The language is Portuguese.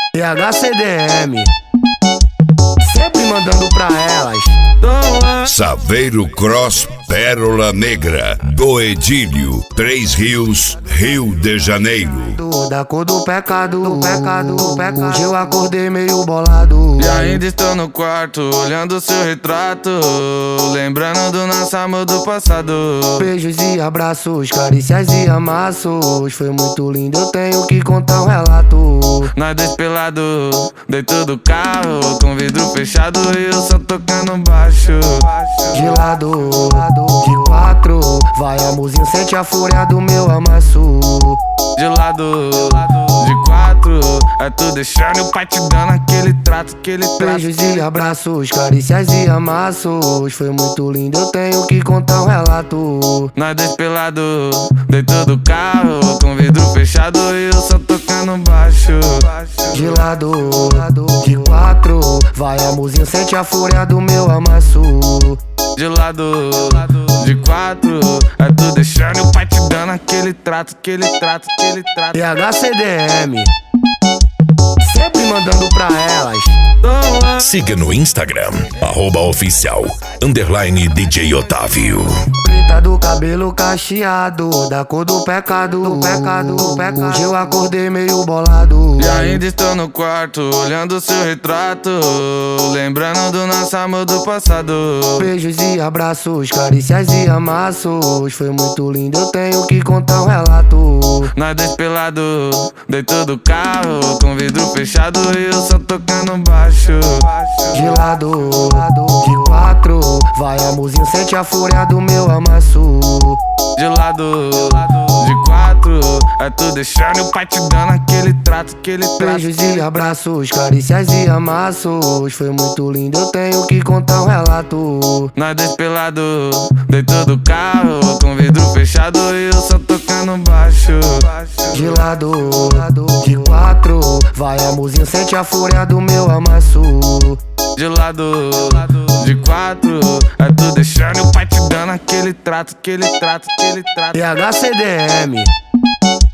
THCDM, sempre mandando pra elas. Saveiro Cross Pérola Negra, do Edílio, Três Rios, Rio de Janeiro. Da cor do pecado, hoje eu acordei meio bolado. E ainda estou no quarto, olhando seu retrato, lembrando do nosso amor do passado. Beijos e abraços, carícias e amassos, foi muito lindo, eu tenho que contar um relato. Nós dois pelado, dentro do carro, com vidro fechado e eu só tocando baixo. De lado, de quatro, vai amorzinho, sente a fúria do meu amasso. De lado, de quatro, é tu deixando o pai te dando aquele trato, Beijos e abraços, carícias e amassos, foi muito lindo, eu tenho que contar um relato. Nós dois pelado, dentro do carro, com vidro fechado e eu só tocando baixo. De lado, de quatro, vai amorzinho, sente a fúria do meu amasso. De lado, de quatro, é tu deixando o pai te dando aquele trato, THCDM, sempre mandando pra elas. Siga no Instagram, @oficial_DJ Otávio. Preta do cabelo cacheado, da cor do pecado, hoje eu acordei meio bolado. E ainda estou no quarto, olhando seu retrato, lembrando do nosso amor do passado. Beijos e abraços, carícias e amassos, foi muito lindo, eu tenho que contar um relato. Nós dois pelado, dentro do carro, com vidro fechado e eu só tocando baixo. De lado, de quatro, vai amorzinho, sente a fúria do meu amasso. De lado, de quatro, é tu deixando o pai te dando aquele trato, Beijos e abraços, carícias e amassos, foi muito lindo, eu tenho que contar um relato. Nós dois pelado, dentro do carro, com vidro fechado e eu só tocando baixo. De lado, de quatro, vai amorzinho, sente a fúria do meu amasso. De lado, de quatro, é tu deixando o pai te dando aquele trato, THCDM.